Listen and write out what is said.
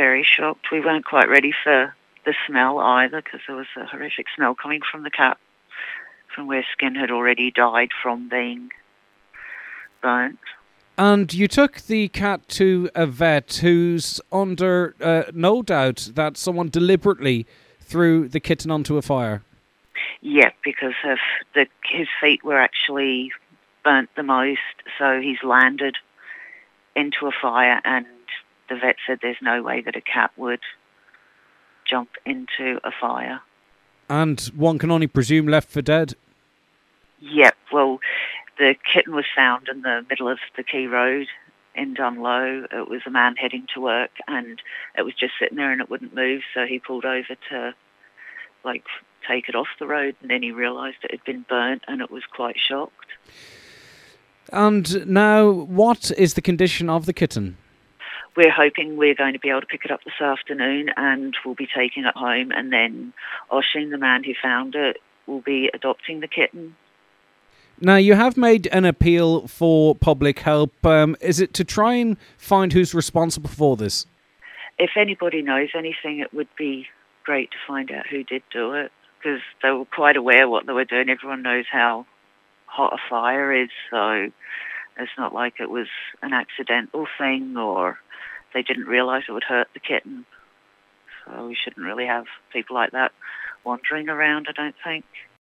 very shocked. We weren't quite ready for the smell either, because there was a horrific smell coming from the cat, from where skin had already died from being burnt. And you took the cat to a vet who's under no doubt that someone deliberately threw the kitten onto a fire. Yeah, because his feet were actually burnt the most, so he's landed into a fire, and the vet said there's no way that a cat would jump into a fire. And one can only presume left for dead. Yep, well, the kitten was found in the middle of the key road in Dunlow. It was a man heading to work, and it was just sitting there and it wouldn't move, so he pulled over to, take it off the road, and then he realised it had been burnt, and it was quite shocked. And now, what is the condition of the kitten? We're hoping we're going to be able to pick it up this afternoon, and we'll be taking it home, and then Oisin, the man who found it, will be adopting the kitten. Now, you have made an appeal for public help. Is it to try and find who's responsible for this? If anybody knows anything, it would be great to find out who did do it, because they were quite aware what they were doing. Everyone knows how hot a fire is, so it's not like it was an accidental thing or they didn't realise it would hurt the kitten. So we shouldn't really have people like that wandering around, I don't think.